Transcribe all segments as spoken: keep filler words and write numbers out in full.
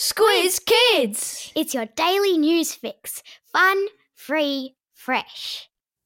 Squiz Kids! It's your daily news fix. Fun, free, fresh.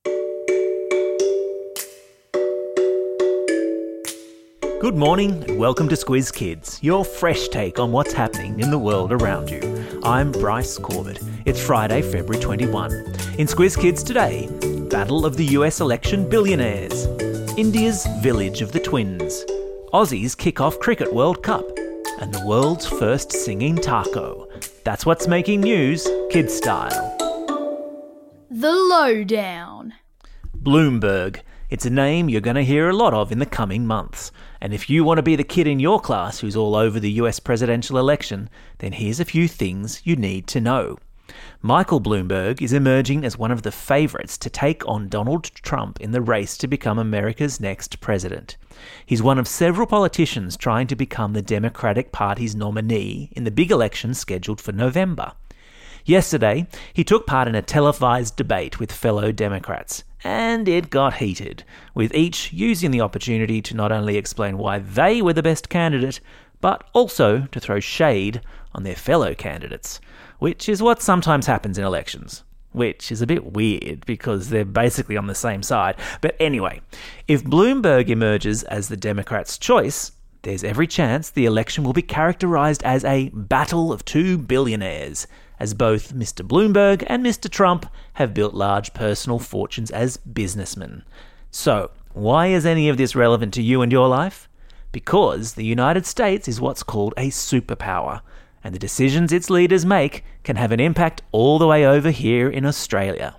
Good morning and welcome to Squiz Kids, your fresh take on what's happening in the world around you. I'm Bryce Corbett. It's Friday, February twenty-first. In Squiz Kids today, Battle of the U S Election Billionaires, India's Village of the Twins, Aussies kick off Cricket World Cup, and the world's first singing taco. That's what's making news, kid style. The Lowdown. Bloomberg. It's a name you're going to hear a lot of in the coming months. And if you want to be the kid in your class who's all over the U S presidential election, then here's a few things you need to know. Michael Bloomberg is emerging as one of the favourites to take on Donald Trump in the race to become America's next president. He's one of several politicians trying to become the Democratic Party's nominee in the big election scheduled for November. Yesterday, he took part in a televised debate with fellow Democrats, and it got heated, with each using the opportunity to not only explain why they were the best candidate, but also to throw shade on their fellow candidates, which is what sometimes happens in elections. Which is a bit weird because they're basically on the same side. But anyway, if Bloomberg emerges as the Democrats' choice, there's every chance the election will be characterised as a battle of two billionaires, as both Mister Bloomberg and Mister Trump have built large personal fortunes as businessmen. So, why is any of this relevant to you and your life? Because the United States is what's called a superpower, and the decisions its leaders make can have an impact all the way over here in Australia.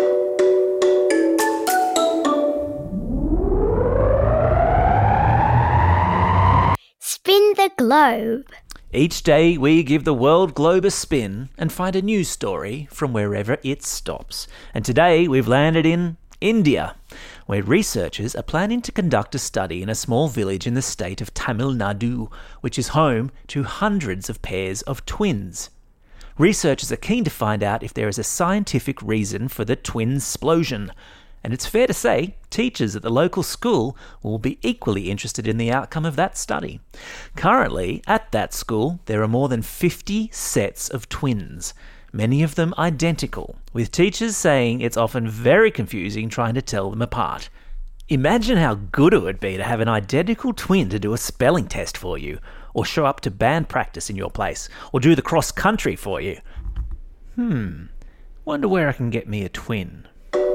Spin the globe. Each day we give the world globe a spin and find a news story from wherever it stops. And today we've landed in India, where researchers are planning to conduct a study in a small village in the state of Tamil Nadu, which is home to hundreds of pairs of twins. Researchers are keen to find out if there is a scientific reason for the twins-splosion, and it's fair to say teachers at the local school will be equally interested in the outcome of that study. Currently, at that school, there are more than fifty sets of twins, many of them identical, with teachers saying it's often very confusing trying to tell them apart. Imagine how good it would be to have an identical twin to do a spelling test for you, or show up to band practice in your place, or do the cross-country for you. Hmm, wonder where I can get me a twin.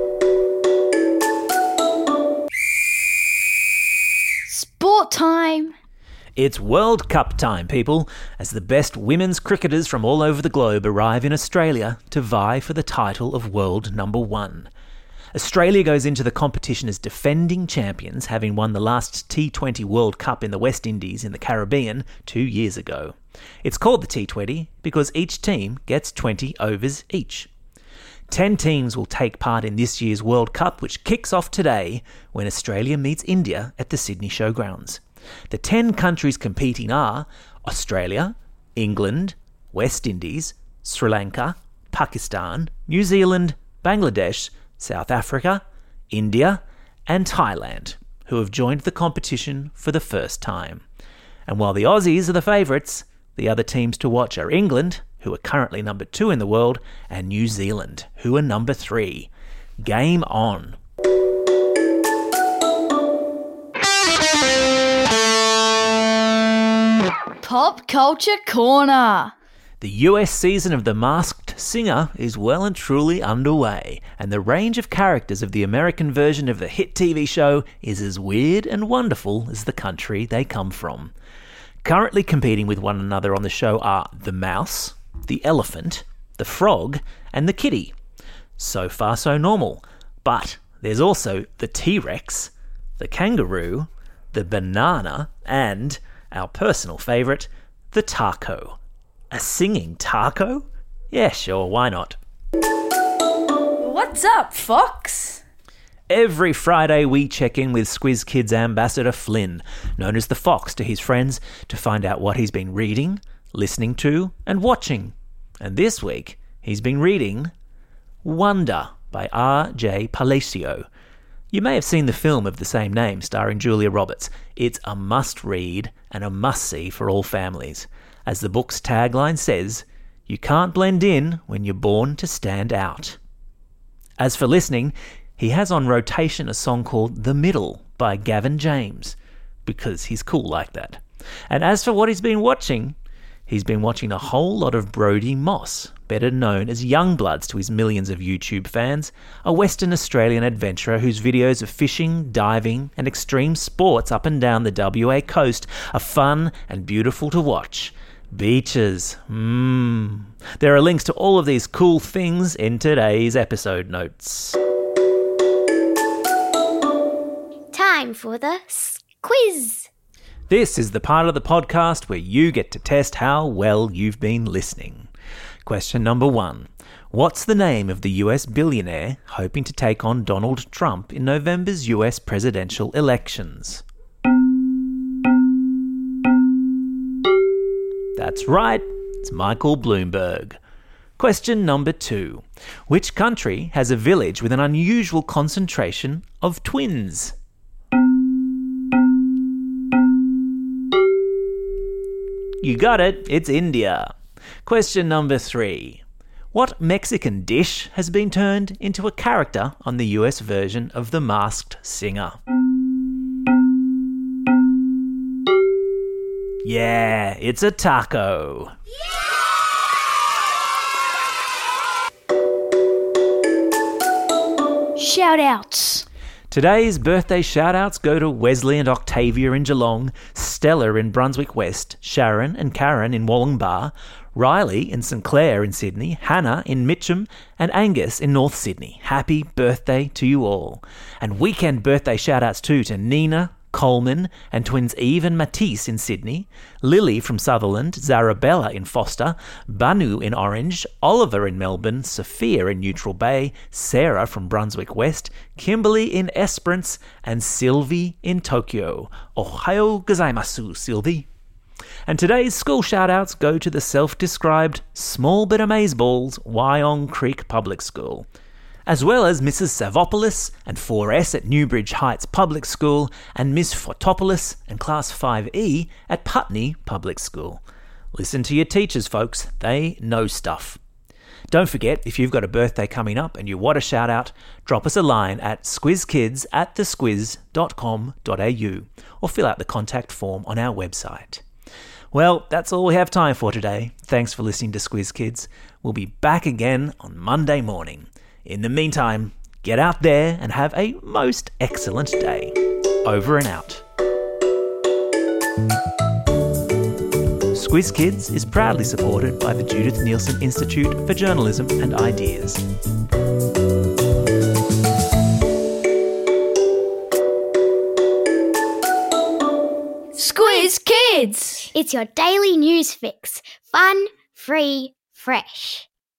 Sport time! It's World Cup time, people, as the best women's cricketers from all over the globe arrive in Australia to vie for the title of world number one. Australia goes into the competition as defending champions, having won the last T twenty World Cup in the West Indies in the Caribbean two years ago. It's called the T twenty because each team gets twenty overs each. Ten teams will take part in this year's World Cup, which kicks off today when Australia meets India at the Sydney Showgrounds. The ten countries competing are Australia, England, West Indies, Sri Lanka, Pakistan, New Zealand, Bangladesh, South Africa, India, and Thailand, who have joined the competition for the first time. And while the Aussies are the favourites, the other teams to watch are England, who are currently number two in the world, and New Zealand, who are number three. Game on. Pop Culture Corner. The U S season of The Masked Singer is well and truly underway, and the range of characters of the American version of the hit T V show is as weird and wonderful as the country they come from. Currently competing with one another on the show are the mouse, the elephant, the frog, and the kitty. So far so normal, but there's also the T-Rex, the kangaroo, the banana, and our personal favourite, the taco. A singing taco? Yeah, sure, why not? What's up, Fox? Every Friday we check in with Squiz Kids ambassador Flynn, known as the Fox to his friends, to find out what he's been reading, listening to, and watching. And this week, he's been reading Wonder by R J Palacio. You may have seen the film of the same name starring Julia Roberts. It's a must-read and a must-see for all families. As the book's tagline says, you can't blend in when you're born to stand out. As for listening, he has on rotation a song called The Middle by Gavin James, because he's cool like that. And as for what he's been watching, he's been watching a whole lot of Brodie Moss, better known as Youngbloods to his millions of YouTube fans, a Western Australian adventurer whose videos of fishing, diving and extreme sports up and down the W A coast are fun and beautiful to watch. Beaches. Mmm. There are links to all of these cool things in today's episode notes. Time for the s- quiz. This is the part of the podcast where you get to test how well you've been listening. Question number one. What's the name of the U S billionaire hoping to take on Donald Trump in November's U S presidential elections? That's right, it's Michael Bloomberg. Question number two. Which country has a village with an unusual concentration of twins? You got it, it's India. Question number three. What Mexican dish has been turned into a character on the U S version of The Masked Singer? Yeah, it's a taco. Shout outs. Today's birthday shout-outs go to Wesley and Octavia in Geelong, Stella in Brunswick West, Sharon and Karen in Wollongbar, Riley in St Clair in Sydney, Hannah in Mitcham, and Angus in North Sydney. Happy birthday to you all. And weekend birthday shout-outs too to Nina, Coleman, and twins Eve and Matisse in Sydney, Lily from Sutherland, Zarabella in Foster, Banu in Orange, Oliver in Melbourne, Sophia in Neutral Bay, Sarah from Brunswick West, Kimberly in Esperance, and Sylvie in Tokyo. Ohayo gozaimasu, Sylvie. And today's school shout-outs go to the self-described small bit amazeballs Wyong Creek Public School, as well as Missus Savopoulos and four S at Newbridge Heights Public School and Miss Fotopoulos and Class five E at Putney Public School. Listen to your teachers, folks. They know stuff. Don't forget, if you've got a birthday coming up and you want a shout-out, drop us a line at squizkids at the squiz dot com dot a u or fill out the contact form on our website. Well, that's all we have time for today. Thanks for listening to Squiz Kids. We'll be back again on Monday morning. In the meantime, get out there and have a most excellent day. Over and out. Squiz Kids is proudly supported by the Judith Neilson Institute for Journalism and Ideas. Squiz Kids! It's your daily news fix. Fun, free, fresh.